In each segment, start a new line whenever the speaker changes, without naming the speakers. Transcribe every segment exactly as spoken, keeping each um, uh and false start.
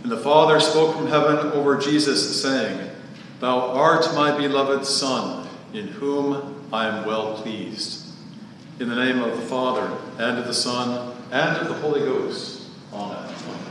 And the Father spoke from heaven over Jesus, saying, Thou art my beloved Son, in whom I am well pleased. In the name of the Father, and of the Son, and of the Holy Ghost. Amen.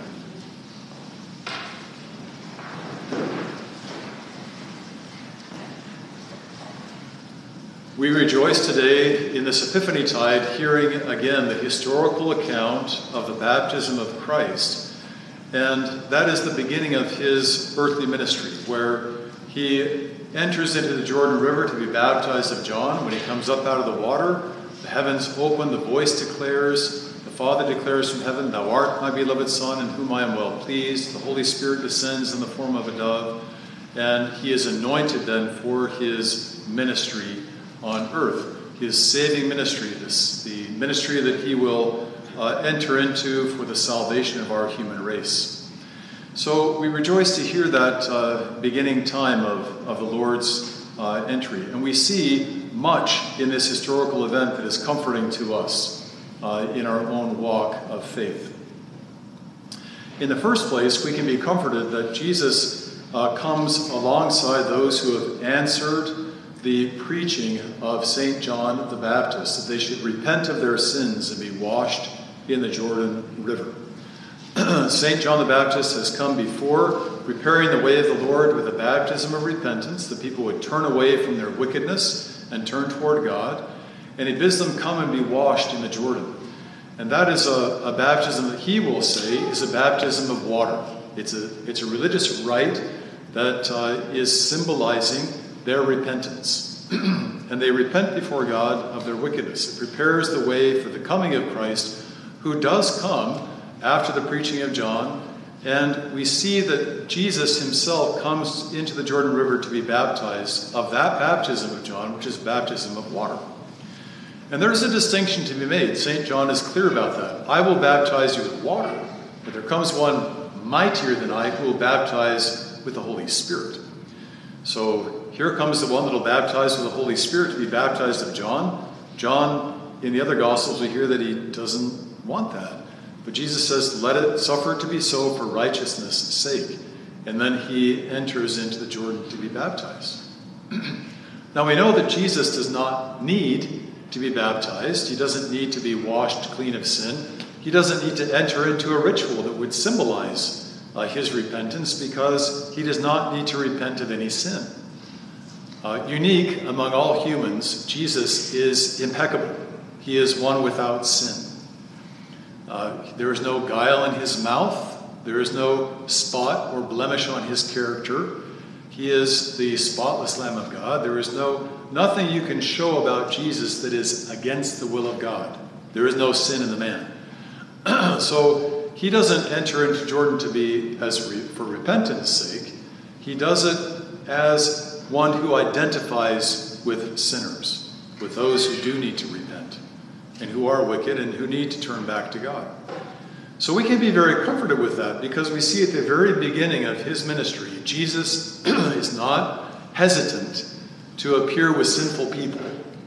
We rejoice today in this Epiphany Tide, hearing again the historical account of the baptism of Christ. And that is the beginning of his earthly ministry, where he enters into the Jordan River to be baptized of John. When he comes up out of the water, the heavens open, the voice declares, the Father declares from heaven, Thou art my beloved Son, in whom I am well pleased. The Holy Spirit descends in the form of a dove, and he is anointed then for his ministry on earth, his saving ministry, this, the ministry that he will uh, enter into for the salvation of our human race. So we rejoice to hear that uh, beginning time of, of the Lord's uh, entry. And we see much in this historical event that is comforting to us uh, in our own walk of faith. In the first place, we can be comforted that Jesus uh, comes alongside those who have answered the preaching of Saint John the Baptist, that they should repent of their sins and be washed in the Jordan River. Saint John the Baptist has come before, preparing the way of the Lord with a baptism of repentance, that people would turn away from their wickedness and turn toward God. And he bids them come and be washed in the Jordan. And that is a, a baptism that he will say is a baptism of water. It's a, it's a religious rite that uh, is symbolizing their repentance. And they repent before God of their wickedness. It prepares the way for the coming of Christ, who does come after the preaching of John. And we see that Jesus himself comes into the Jordan River to be baptized of that baptism of John, which is baptism of water. And there's a distinction to be made. Saint John is clear about that. I will baptize you with water, but there comes one mightier than I who will baptize with the Holy Spirit. So here comes the one that will baptize with the Holy Spirit to be baptized of John. John, in the other Gospels, we hear that he doesn't want that. But Jesus says, let it suffer to be so for righteousness' sake. And then he enters into the Jordan to be baptized. Now we know that Jesus does not need to be baptized. He doesn't need to be washed clean of sin. He doesn't need to enter into a ritual that would symbolize uh, his repentance, because he does not need to repent of any sin. Uh, unique among all humans, Jesus is impeccable. He is one without sin. Uh, there is no guile in his mouth. There is no spot or blemish on his character. He is the spotless Lamb of God. There is no nothing you can show about Jesus that is against the will of God. There is no sin in the man. So he doesn't enter into Jordan to be as re, for repentance' sake. He does it as one who identifies with sinners, with those who do need to repent, and who are wicked and who need to turn back to God. So we can be very comforted with that, because we see at the very beginning of his ministry, Jesus is not hesitant to appear with sinful people.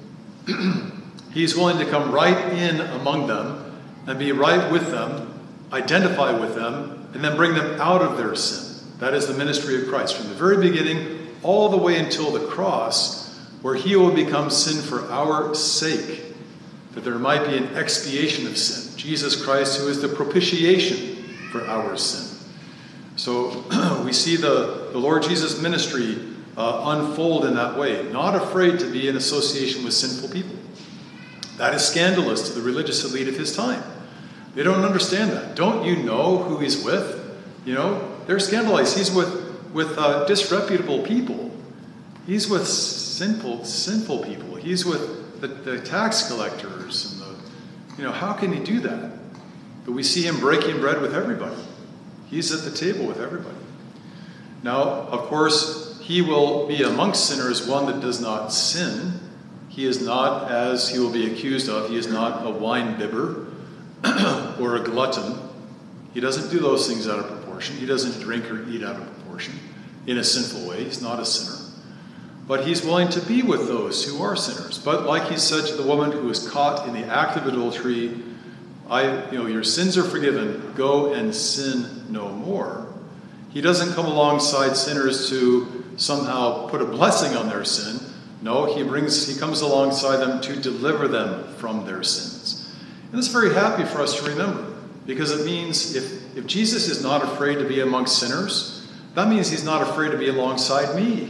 He's willing to come right in among them and be right with them, identify with them, and then bring them out of their sin. That is the ministry of Christ, from the very beginning all the way until the cross, where he will become sin for our sake, that there might be an expiation of sin. Jesus Christ, who is the propitiation for our sin. So we see the, the Lord Jesus' ministry uh, unfold in that way, not afraid to be in association with sinful people. That is scandalous to the religious elite of his time. They don't understand that. Don't you know who he's with? You know, they're scandalized. He's with, with uh, disreputable people. He's with sinful, sinful people. He's with the, the tax collectors and the, you know, how can he do that? But we see him breaking bread with everybody. He's at the table with everybody. Now, of course, he will be amongst sinners one that does not sin. He is not, as he will be accused of, he is not a wine bibber or a glutton. He doesn't do those things out of proportion. He doesn't drink or eat out of proportion in a sinful way. He's not a sinner. But he's willing to be with those who are sinners. But like he said to the woman who was caught in the act of adultery, I, you know, your sins are forgiven. Go and sin no more. He doesn't come alongside sinners to somehow put a blessing on their sin. No, he brings, he comes alongside them to deliver them from their sins. And it's very happy for us to remember, because it means if, if Jesus is not afraid to be amongst sinners, that means he's not afraid to be alongside me.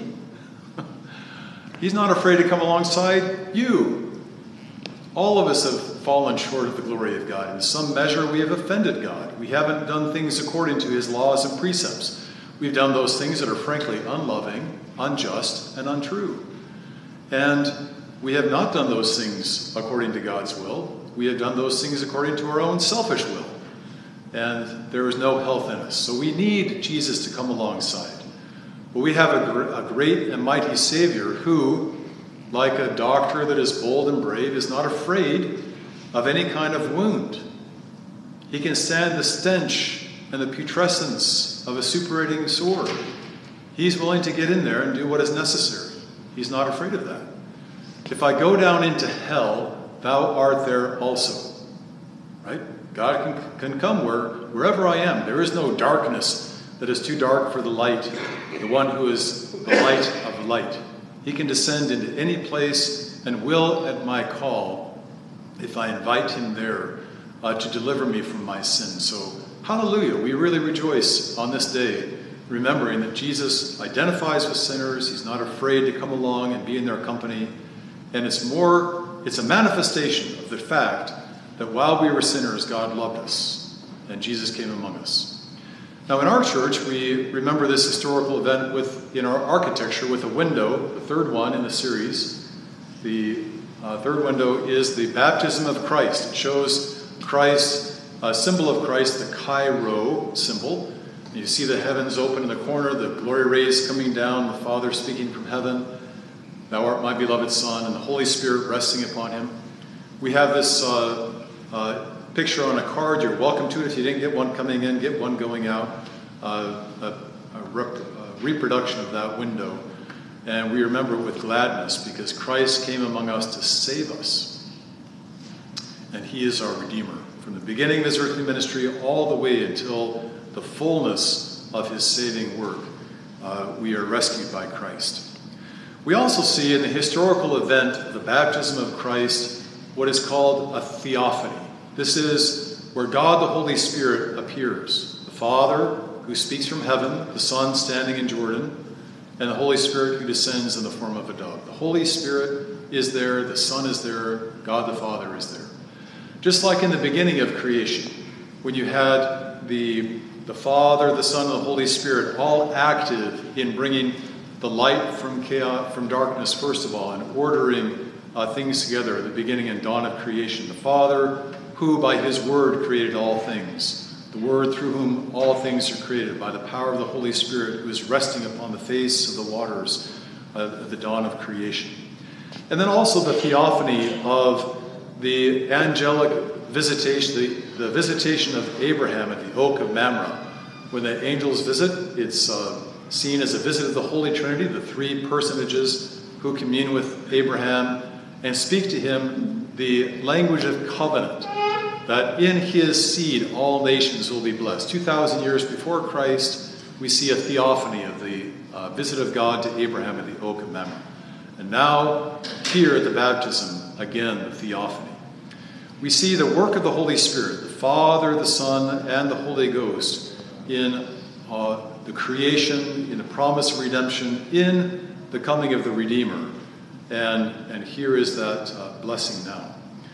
He's not afraid to come alongside you. All of us have fallen short of the glory of God. In some measure, we have offended God. We haven't done things according to his laws and precepts. We've done those things that are frankly unloving, unjust, and untrue. And we have not done those things according to God's will. We have done those things according to our own selfish will. And there is no health in us. So we need Jesus to come alongside. But we have a, gr- a great and mighty Savior who, like a doctor that is bold and brave, is not afraid of any kind of wound. He can stand the stench and the putrescence of a suppurating sword. He's willing to get in there and do what is necessary. He's not afraid of that. If I go down into hell, thou art there also. Right? God can, can come where, wherever I am. There is no darkness that is too dark for the light, the one who is the light of light. He can descend into any place and will at my call if I invite him there uh, to deliver me from my sin. So, hallelujah, we really rejoice on this day, remembering that Jesus identifies with sinners. He's not afraid to come along and be in their company. And it's more, it's a manifestation of the fact that while we were sinners, God loved us, and Jesus came among us. Now, in our church, we remember this historical event with in our architecture with a window, the third one in the series. The uh, third window is the baptism of Christ. It shows Christ, a symbol of Christ, the Chi-Rho symbol. You see the heavens open in the corner, the glory rays coming down, the Father speaking from heaven. Thou art my beloved Son, and the Holy Spirit resting upon him. We have this uh, uh, picture on a card. You're welcome to it. If you didn't get one coming in, get one going out. Uh, a, a, rep, a reproduction of that window. And we remember it with gladness because Christ came among us to save us. And he is our Redeemer. From the beginning of his earthly ministry all the way until the fullness of his saving work, uh, we are rescued by Christ. We also see in the historical event of the baptism of Christ what is called a theophany. This is where God the Holy Spirit appears. The Father who speaks from heaven, the Son standing in Jordan, and the Holy Spirit who descends in the form of a dove. The Holy Spirit is there, the Son is there, God the Father is there. Just like in the beginning of creation, when you had the, the Father, the Son, and the Holy Spirit all active in bringing the light from chaos, from darkness, first of all, and ordering uh, things together at the beginning and dawn of creation. The Father, who by his word created all things. The word through whom all things are created, by the power of the Holy Spirit who is resting upon the face of the waters uh, at the dawn of creation. And then also the theophany of the angelic visitation, the, the visitation of Abraham at the oak of Mamre. When the angels visit, it's uh, seen as a visit of the Holy Trinity, the three personages who commune with Abraham and speak to him the language of covenant, that in his seed all nations will be blessed. Two thousand years before Christ, we see a theophany of the uh, visit of God to Abraham at the oak of Mamre. And now, here at the baptism, again, the theophany. We see the work of the Holy Spirit, the Father, the Son, and the Holy Ghost in uh, the creation, in the promise of redemption, in the coming of the Redeemer. And, and here is that uh, blessing now.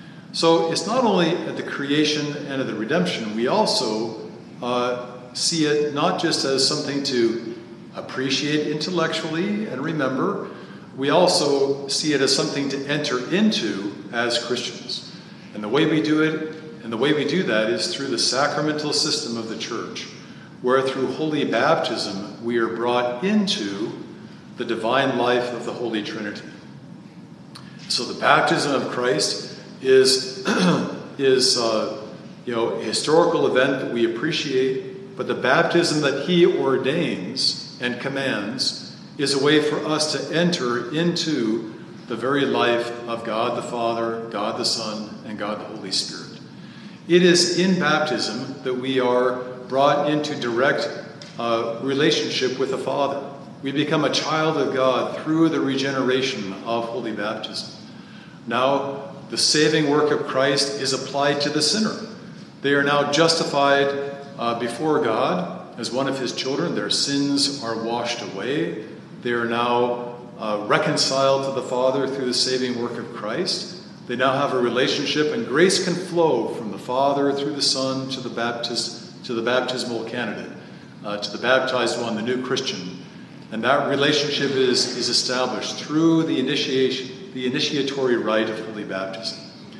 So it's not only at the creation and at the redemption, we also uh, see it not just as something to appreciate intellectually and remember, we also see it as something to enter into as Christians. And the way we do it, and the way we do that is through the sacramental system of the church, where through holy baptism we are brought into the divine life of the Holy Trinity. So the baptism of Christ is, is uh, you know, a historical event that we appreciate, but the baptism that he ordains and commands is a way for us to enter into the very life of God the Father, God the Son, and God the Holy Spirit. It is in baptism that we are brought into direct uh, relationship with the Father. We become a child of God through the regeneration of holy baptism. Now, the saving work of Christ is applied to the sinner. They are now justified uh, before God as one of his children. Their sins are washed away. They are now uh, reconciled to the Father through the saving work of Christ. They now have a relationship, and grace can flow from the Father through the Son to the Baptist, to the baptismal candidate, uh, to the baptized one, the new Christian. And that relationship is, is established through the initiation, the initiatory rite of holy baptism.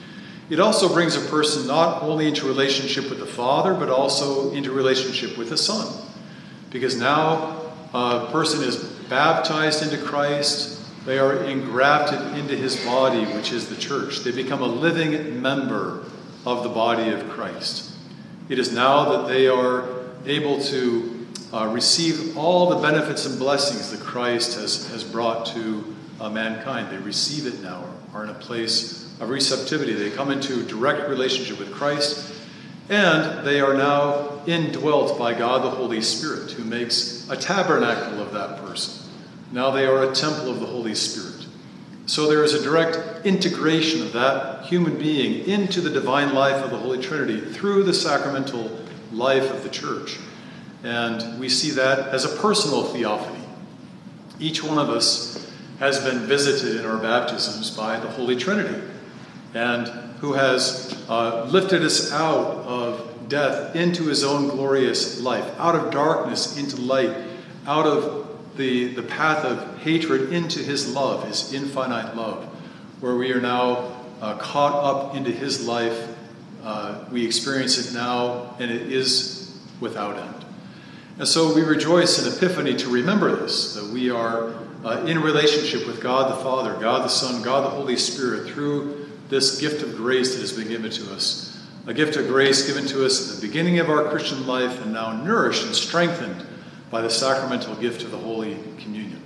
It also brings a person not only into relationship with the Father, but also into relationship with the Son. Because now a person is baptized into Christ. They are engrafted into his body, which is the church. They become a living member of the body of Christ. It is now that they are able to uh, receive all the benefits and blessings that Christ has, has brought to uh, mankind. They receive it now, are in a place of receptivity. They come into direct relationship with Christ, and they are now indwelt by God the Holy Spirit, who makes a tabernacle of that person. Now they are a temple of the Holy Spirit. So there is a direct integration of that human being into the divine life of the Holy Trinity through the sacramental life of the church. And we see that as a personal theophany. Each one of us has been visited in our baptisms by the Holy Trinity, and who has uh, lifted us out of death into his own glorious life, out of darkness into light, out of the, the path of hatred into his love, his infinite love, where we are now uh, caught up into his life. Uh, we experience it now, and it is without end. And so we rejoice in Epiphany to remember this, that we are uh, in relationship with God the Father, God the Son, God the Holy Spirit, through this gift of grace that has been given to us. A gift of grace given to us at the beginning of our Christian life, and now nourished and strengthened by the sacramental gift of the Holy Communion.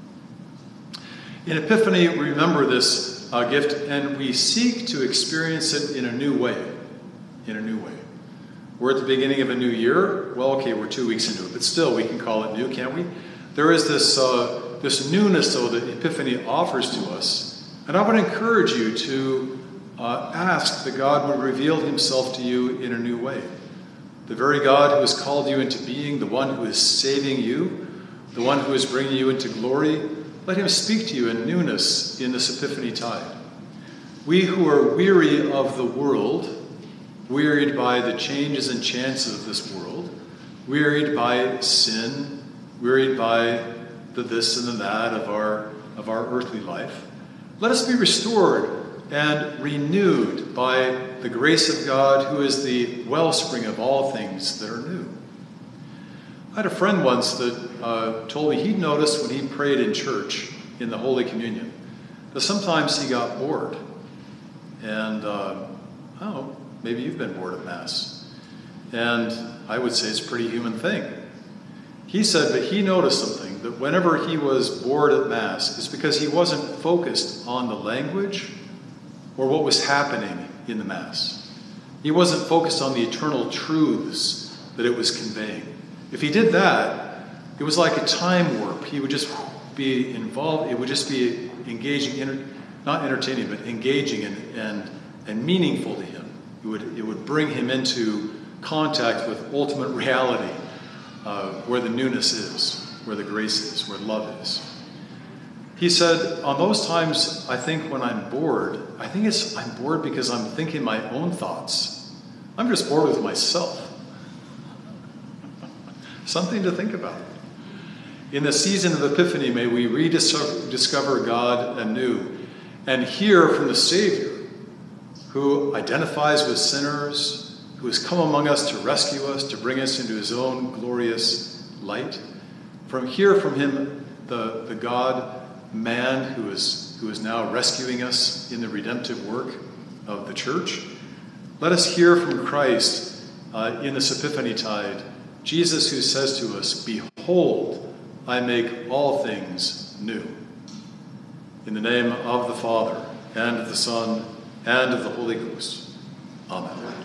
In Epiphany, we remember this uh, gift, and we seek to experience it in a new way. In a new way. We're at the beginning of a new year. Well, okay, we're two weeks into it, but still, we can call it new, can't we? There is this uh, this newness, though, that Epiphany offers to us. And I would encourage you to uh, ask that God would reveal himself to you in a new way. The very God who has called you into being, the one who is saving you, the one who is bringing you into glory, let him speak to you in newness in this Epiphany tide. We who are weary of the world, wearied by the changes and chances of this world, wearied by sin, wearied by the this and the that of our, of our earthly life, let us be restored and renewed by the grace of God, who is the wellspring of all things that are new. I had a friend once that uh, told me he'd noticed when he prayed in church in the Holy Communion that sometimes he got bored. And, uh, oh, maybe you've been bored at Mass. And I would say it's a pretty human thing. He said that he noticed something, that whenever he was bored at Mass, it's because he wasn't focused on the language or what was happening in the Mass. He wasn't focused on the eternal truths that it was conveying. If he did that, it was like a time warp. He would just be involved, it would just be engaging, enter, not entertaining, but engaging and, and, and meaningful to him. It would, it would bring him into contact with ultimate reality, uh, where the newness is, where the grace is, where love is. He said, on those times, I think when I'm bored, I think it's I'm bored because I'm thinking my own thoughts. I'm just bored with myself. Something to think about. In the season of Epiphany, may we rediscover God anew and hear from the Savior, who identifies with sinners, who has come among us to rescue us, to bring us into his own glorious light. From hear from him, the, the God man who is who is now rescuing us in the redemptive work of the church. Let us hear from Christ uh, in this Epiphany tide, Jesus who says to us, "Behold, I make all things new." In the name of the Father, and of the Son, and of the Holy Ghost. Amen.